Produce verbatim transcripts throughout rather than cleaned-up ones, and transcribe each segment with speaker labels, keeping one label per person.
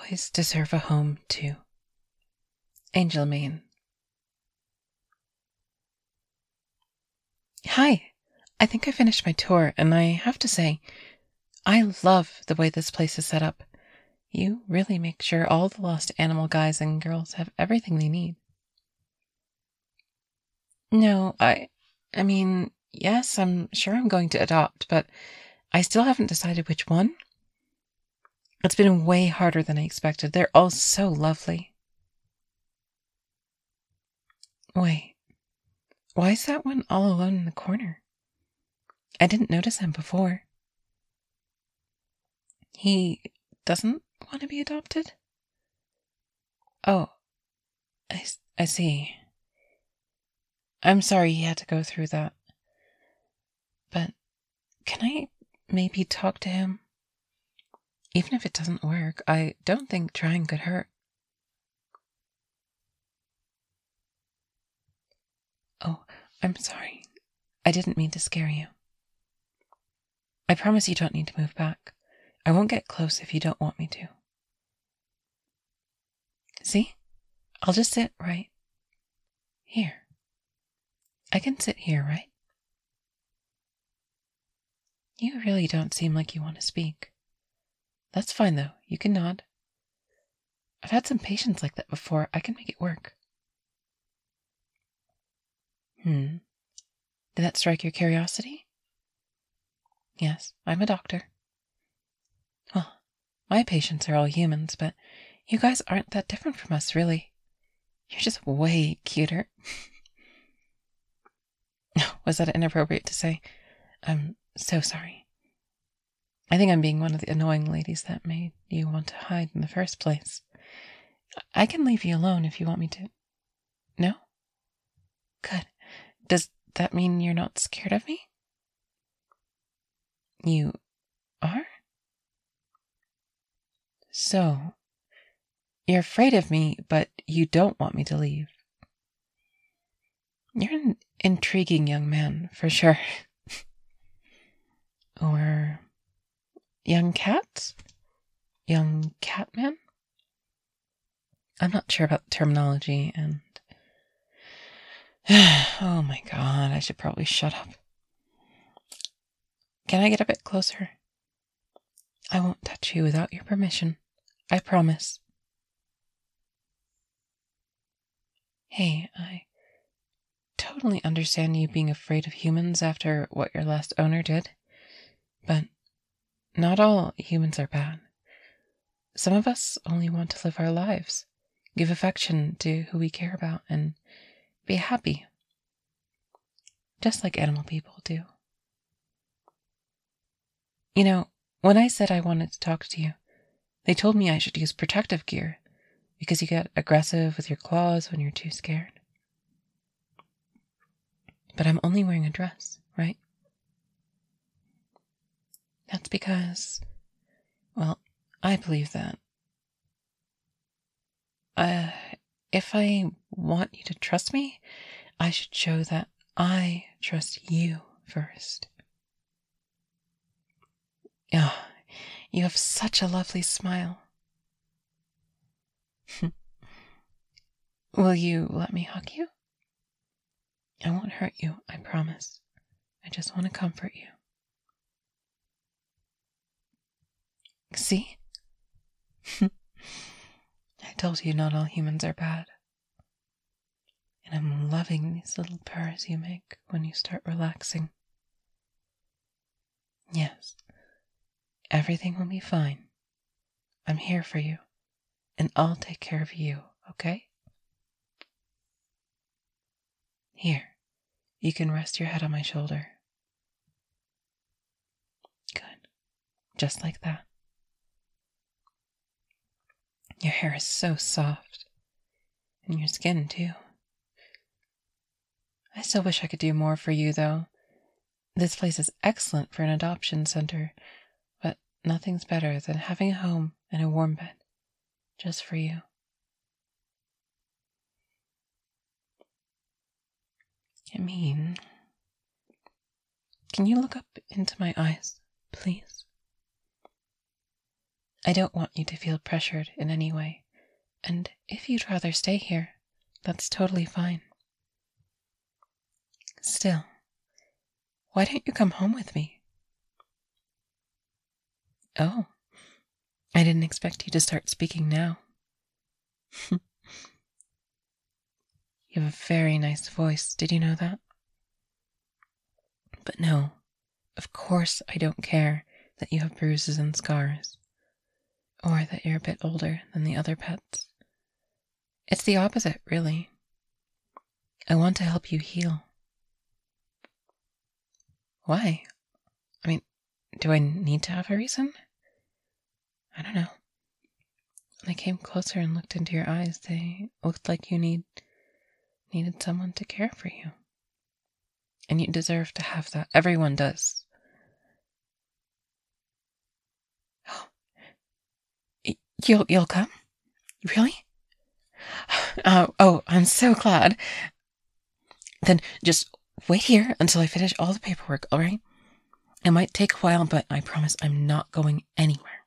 Speaker 1: boys deserve a home, too. Angel Maine. Hi. I think I finished my tour, and I have to say, I love the way this place is set up. You really make sure all the lost animal guys and girls have everything they need. No, I... I mean, yes, I'm sure I'm going to adopt, but I still haven't decided which one. It's been way harder than I expected. They're all so lovely. Wait, why is that one all alone in the corner? I didn't notice him before. He doesn't want to be adopted? Oh, I, I see. I'm sorry he had to go through that. But can I maybe talk to him? Even if it doesn't work, I don't think trying could hurt. Oh, I'm sorry. I didn't mean to scare you. I promise you don't need to move back. I won't get close if you don't want me to. See? I'll just sit right here. I can sit here, right? You really don't seem like you want to speak. That's fine, though. You can nod. I've had some patients like that before. I can make it work. Hmm. Did that strike your curiosity? Yes, I'm a doctor. Well, my patients are all humans, but you guys aren't that different from us, really. You're just way cuter. Was that inappropriate to say? I'm so sorry. I think I'm being one of the annoying ladies that made you want to hide in the first place. I can leave you alone if you want me to. No? Good. Does that mean you're not scared of me? You are? So, you're afraid of me, but you don't want me to leave. You're an intriguing young man, for sure. Or young cat? Young catman? I'm not sure about the terminology, and... oh my god, I should probably shut up. Can I get a bit closer? I won't touch you without your permission. I promise. Hey, I totally understand you being afraid of humans after what your last owner did, but not all humans are bad. Some of us only want to live our lives, give affection to who we care about, and be happy. Just like animal people do. You know, when I said I wanted to talk to you, they told me I should use protective gear, because you get aggressive with your claws when you're too scared. But I'm only wearing a dress, right? That's because, well, I believe that uh, if I want you to trust me, I should show that I trust you first. Oh, you have such a lovely smile. Will you let me hug you? I won't hurt you, I promise. I just want to comfort you. See? I told you not all humans are bad. And I'm loving these little purrs you make when you start relaxing. Yes, everything will be fine. I'm here for you, and I'll take care of you, okay? Here, you can rest your head on my shoulder. Good. Just like that. Your hair is so soft. And your skin, too. I still wish I could do more for you, though. This place is excellent for an adoption center, but nothing's better than having a home and a warm bed just for you. I mean, can you look up into my eyes, please? I don't want you to feel pressured in any way, and if you'd rather stay here, that's totally fine. Still, why don't you come home with me? Oh, I didn't expect you to start speaking now. You have a very nice voice, did you know that? But no, of course I don't care that you have bruises and scars, or that you're a bit older than the other pets. It's the opposite, really. I want to help you heal. Why? I mean, do I need to have a reason? I don't know. When I came closer and looked into your eyes, they looked like you need needed someone to care for you. And you deserve to have that. Everyone does. Oh, you'll you'll come? Really? Oh, oh, I'm so glad. Then just wait here until I finish all the paperwork, all right? It might take a while, but I promise I'm not going anywhere.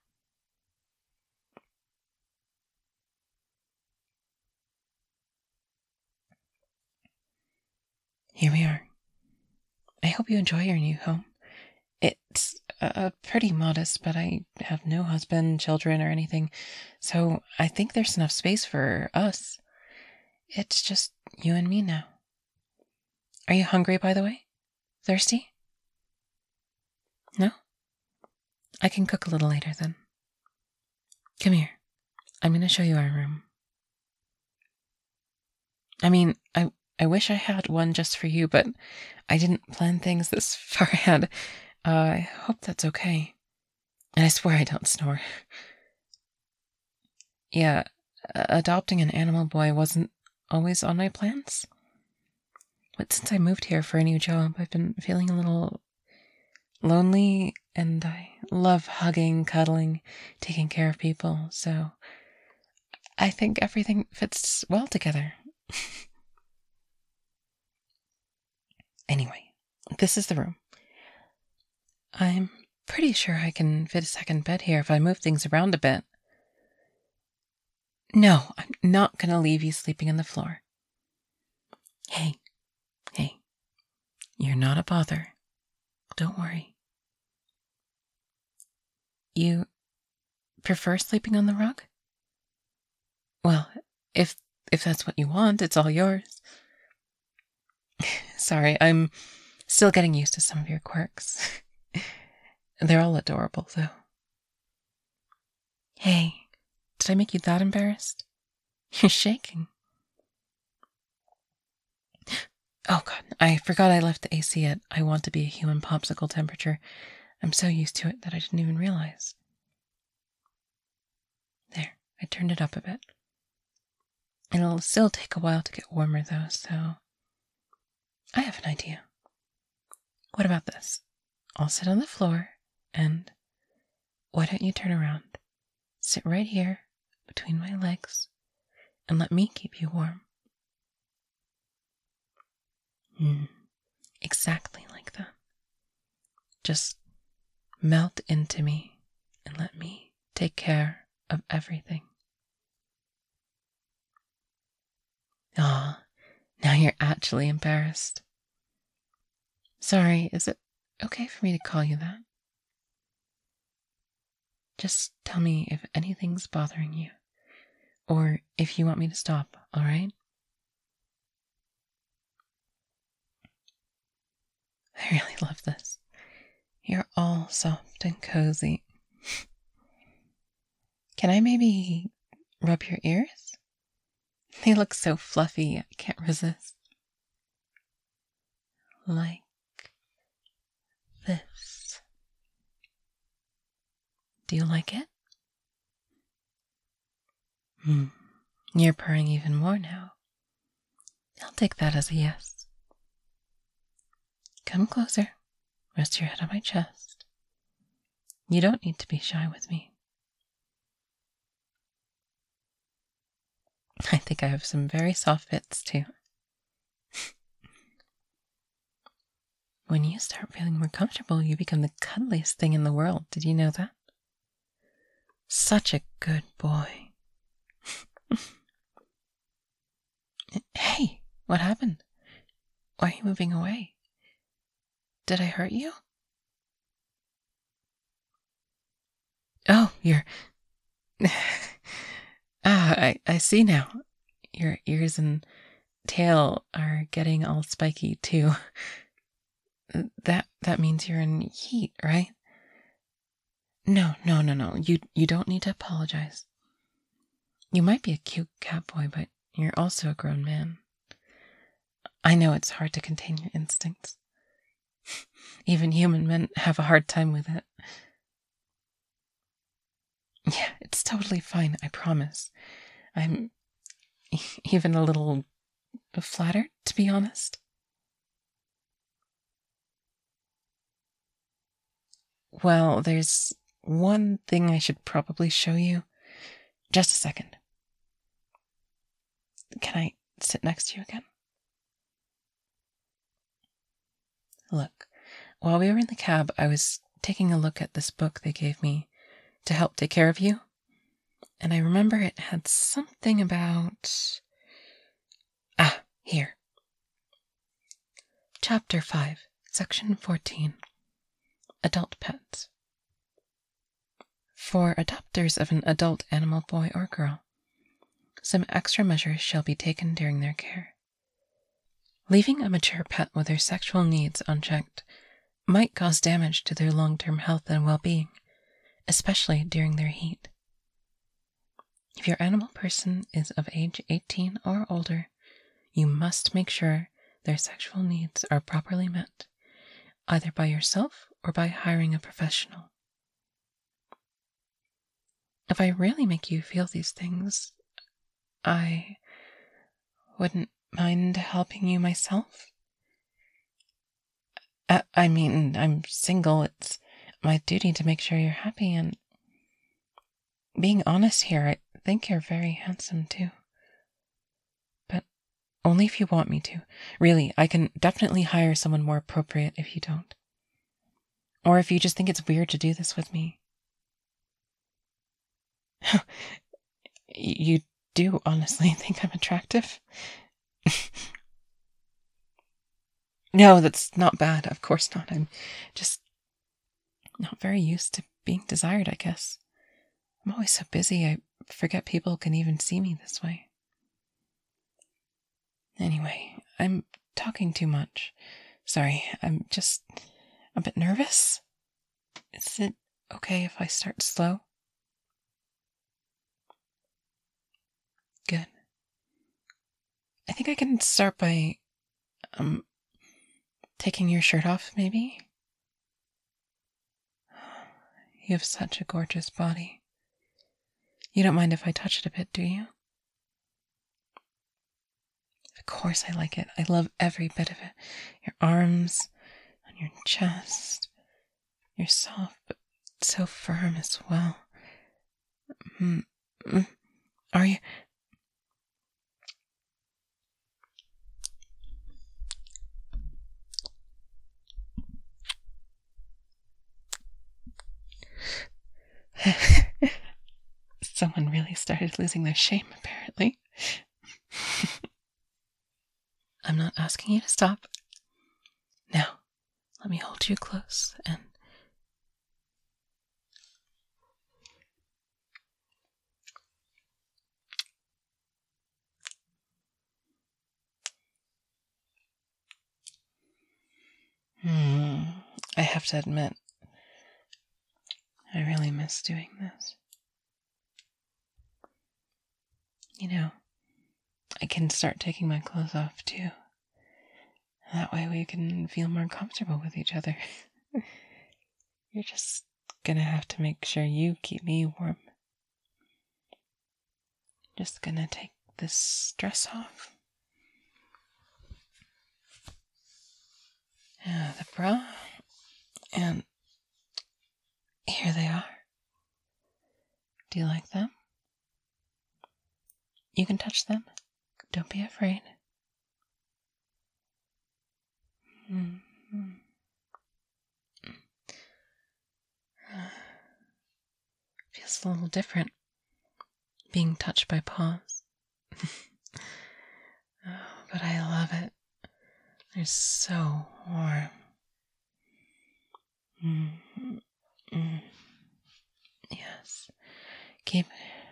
Speaker 1: Here we are. I hope you enjoy your new home. It's uh, pretty modest, but I have no husband, children, or anything, so I think there's enough space for us. It's just you and me now. Are you hungry, by the way? Thirsty? No? I can cook a little later then. Come here. I'm going to show you our room. I mean, I I wish I had one just for you, but I didn't plan things this far ahead. Uh, I hope that's okay. And I swear I don't snore. Yeah, adopting an animal boy wasn't always on my plans. But since I moved here for a new job, I've been feeling a little lonely, and I love hugging, cuddling, taking care of people, so I think everything fits well together. Anyway, this is the room. I'm pretty sure I can fit a second bed here if I move things around a bit. No, I'm not going to leave you sleeping on the floor. Hey, hey, you're not a bother. Don't worry. You prefer sleeping on the rug? Well, if if that's what you want, it's all yours. Sorry, I'm still getting used to some of your quirks. They're all adorable, though. Hey, did I make you that embarrassed? You're shaking. Oh god, I forgot I left the A C at I want to be a human popsicle temperature. I'm so used to it that I didn't even realize. There, I turned it up a bit. It'll still take a while to get warmer though, so I have an idea. What about this? I'll sit on the floor, and why don't you turn around? Sit right here, between my legs, and let me keep you warm. Mm, exactly like that. Just melt into me and let me take care of everything. Ah, now you're actually embarrassed. Sorry, is it okay for me to call you that? Just tell me if anything's bothering you, or if you want me to stop, alright? I really love this. You're all soft and cozy. Can I maybe rub your ears? They look so fluffy, I can't resist. Like this. Do you like it? Hmm. You're purring even more now. I'll take that as a yes. Come closer. Rest your head on my chest. You don't need to be shy with me. I think I have some very soft bits too. When you start feeling more comfortable, you become the cuddliest thing in the world. Did you know that? Such a good boy. Hey, what happened? Why are you moving away? Did I hurt you? Oh, you're... ah, I, I see now. Your ears and tail are getting all spiky, too. That that means you're in heat, right? No, no, no, no. You you don't need to apologize. You might be a cute cat boy, but you're also a grown man. I know it's hard to contain your instincts. Even human men have a hard time with it. Yeah, it's totally fine, I promise. I'm even a little flattered, to be honest. Well, there's one thing I should probably show you. Just a second. Can I sit next to you again? Look, while we were in the cab, I was taking a look at this book they gave me to help take care of you. And I remember it had something about... Ah, here. Chapter five, Section fourteen. Adult Pets. For adopters of an adult animal boy or girl, some extra measures shall be taken during their care. Leaving a mature pet with their sexual needs unchecked might cause damage to their long-term health and well-being, especially during their heat. If your animal person is of age eighteen or older, you must make sure their sexual needs are properly met, either by yourself or by hiring a professional. If I really make you feel these things, I wouldn't mind helping you myself. I, I mean, I'm single. It's my duty to make sure you're happy, and being honest here, I think you're very handsome too. But only if you want me to. Really, I can definitely hire someone more appropriate if you don't. Or if you just think it's weird to do this with me. You do honestly think I'm attractive? No, that's not bad. Of course not. I'm just not very used to being desired, I guess. I'm always so busy, I forget people can even see me this way. Anyway, I'm talking too much. Sorry, I'm just a bit nervous. Is it okay if I start slow? Good. I think I can start by, um, taking your shirt off, maybe? You have such a gorgeous body. You don't mind if I touch it a bit, do you? Of course I like it. I love every bit of it. Your arms, on your chest. You're soft, but so firm as well. Mm, mm. Are you... Someone really started losing their shame, apparently. I'm not asking you to stop. Now, let me hold you close and... Hmm. I have to admit, I really miss doing this. You know, I can start taking my clothes off too. That way we can feel more comfortable with each other. You're just gonna have to make sure you keep me warm. Just gonna take this dress off. Yeah, the bra. And here they are. Do you like them? You can touch them. Don't be afraid. Mm-hmm. Feels is a little different, being touched by paws. Oh, but I love it. They're so warm. Mm-hmm. Mm. Yes. Keep.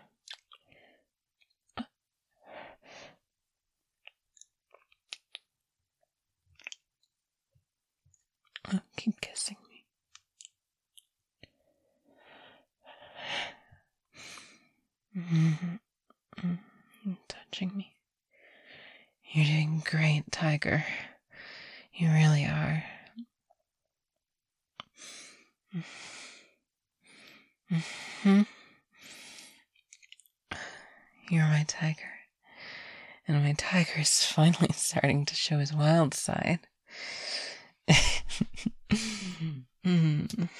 Speaker 1: Oh, keep kissing me. Mm-hmm. Mm-hmm. Touching me. You're doing great, Tiger. You really are. Mm-hmm. You're my tiger. And my tiger is finally starting to show his wild side. mm.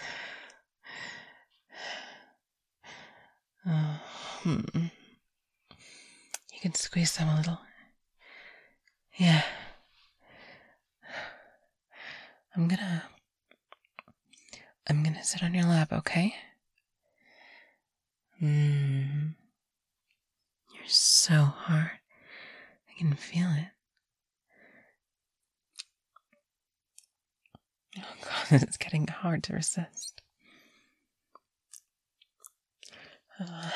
Speaker 1: Oh, hmm. You can squeeze them a little. Yeah. I'm gonna... I'm gonna sit on your lap, okay? Mm. You're so hard. I can feel it. Oh god, it's getting hard to resist. Uh.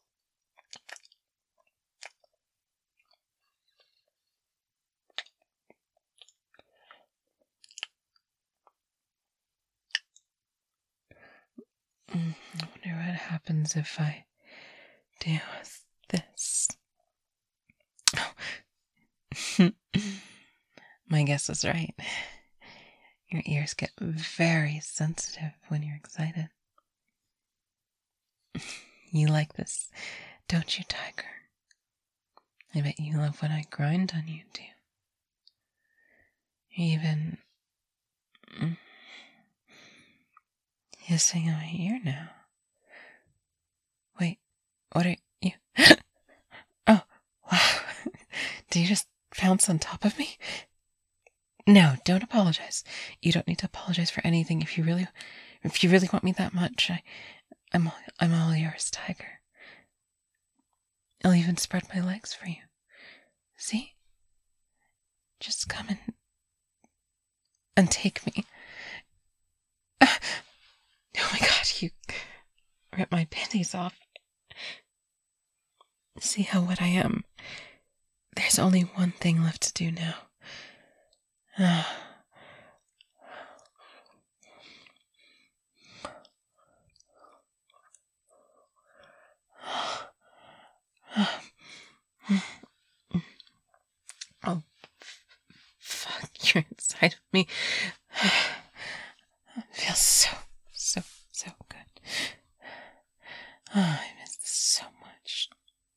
Speaker 1: I wonder what happens if I do this. Oh. My guess was right. Your ears get very sensitive when you're excited. You like this, don't you, Tiger? I bet you love when I grind on you, too. Even mm, hissing in my ear now. Wait, what are you? Oh, wow. Did you just pounce on top of me? No, don't apologize. You don't need to apologize for anything. If you really, if you really want me that much, I, I'm, I'm all yours, Tiger. I'll even spread my legs for you. See? Just come and, and take me. Oh my god, you ripped my panties off. See how wet I am. There's only one thing left to do now. Ah. Oh, fuck, you're inside of me. It feels so, so, so good. Oh, I miss this so much.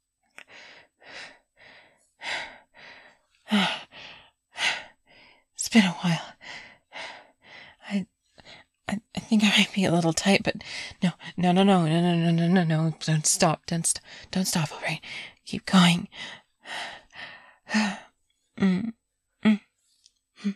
Speaker 1: It's been a while. I, I, I think I might be a little tight, but no, no, no, no, no, no, no, no, no, no, don't stop, don't, st- don't stop, all right? Keep going. mm, mm, mm.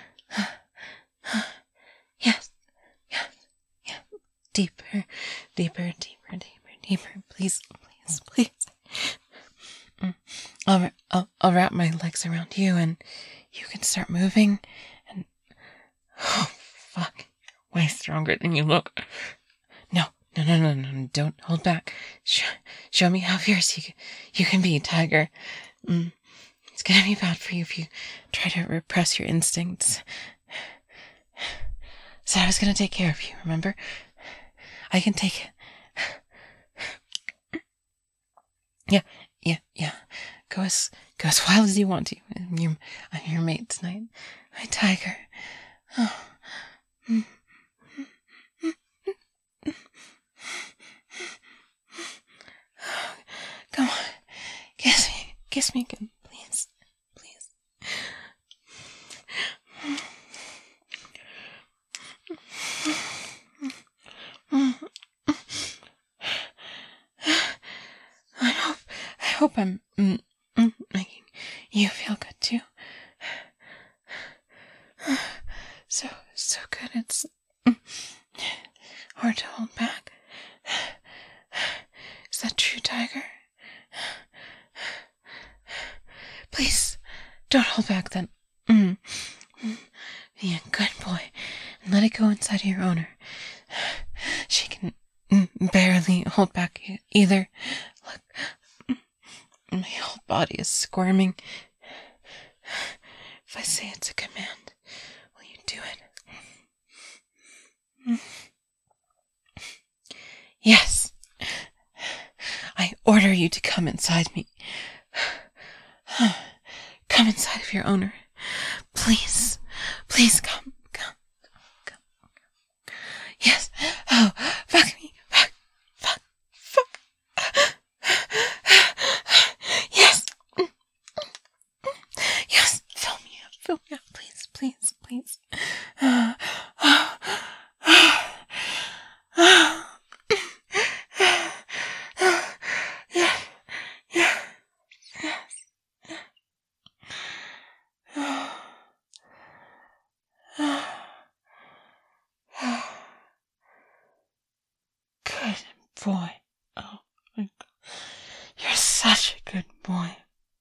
Speaker 1: Yes, yes, yes. Deeper, deeper, deeper, deeper, deeper. Please, please, please. Mm. I'll, I'll, I'll wrap my legs around you and you can start moving and... Oh, fuck. You're way stronger than you look. No, no, no, no, no, don't hold back. Show, show me how fierce you can, you can be, Tiger. Mm. It's gonna be bad for you if you try to repress your instincts. So I was gonna take care of you, remember? I can take it. Yeah, yeah, yeah. Go as, go as wild as you want to. I'm your, I'm your mate tonight. My tiger. Oh. Come on. Kiss me. Kiss me again, please. Please. I hope, I hope I'm mm, mm, making you feel good too. So, so good. It's mm, hard to hold back. that true, Tiger? Please, don't hold back then. Mm. Be a good boy and let it go inside of your owner. She can barely hold back either. Look, my whole body is squirming. If I say it's a command, will you do it? Yes. I order you to come inside me. Come inside of your owner. Please. Please come. Come. Come. Yes. Oh, fuck me. Fuck. Fuck. Fuck. Yes. Yes. Fill me up. Fill me up. Please. Please. Please. Good boy. Oh my God. You're such a good boy.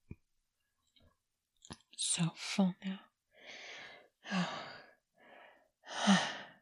Speaker 1: I'm so full now. Oh.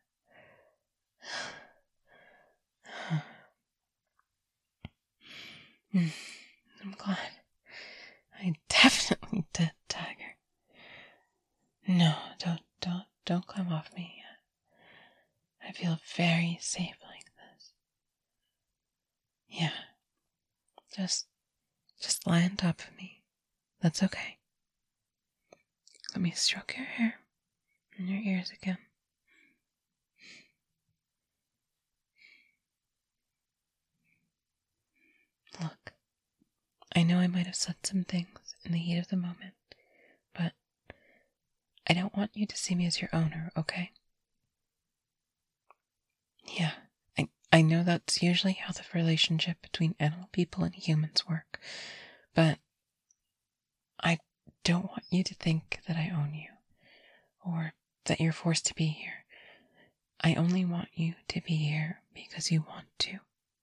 Speaker 1: I'm glad. I definitely did, Tiger. No, don't, don't, don't climb off me yet. I feel very safe like this. Yeah. Just, just lie on top of me. That's okay. Let me stroke your hair and your ears again. Look, I know I might have said some things in the heat of the moment, but I don't want you to see me as your owner, okay? Yeah, I, I know that's usually how the relationship between animal people and humans work, but I don't want you to think that I own you, or that you're forced to be here. I only want you to be here because you want to.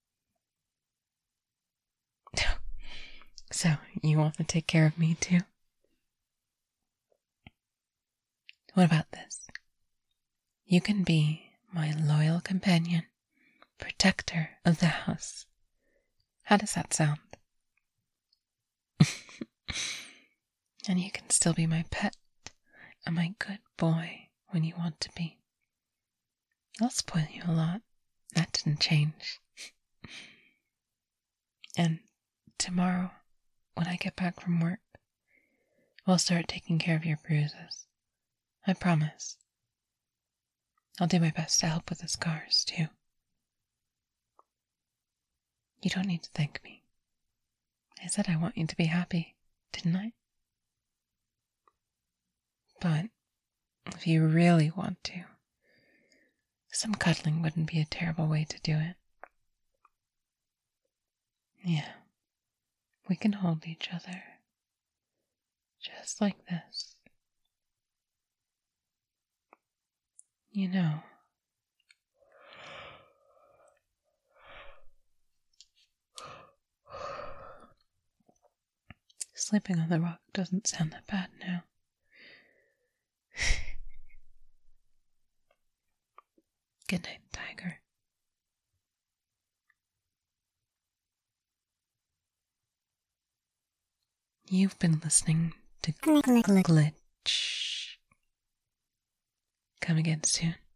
Speaker 1: So, you want to take care of me too? What about this? You can be my loyal companion, protector of the house. How does that sound? And you can still be my pet and my good boy when you want to be. I'll spoil you a lot. That didn't change. And tomorrow, when I get back from work, we'll start taking care of your bruises. I promise. I'll do my best to help with the scars, too. You don't need to thank me. I said I want you to be happy, didn't I? But if you really want to, some cuddling wouldn't be a terrible way to do it. Yeah, we can hold each other, just like this. You know, sleeping on the rock doesn't sound that bad now. Good night, Tiger. You've been listening to Glitch. Come again soon.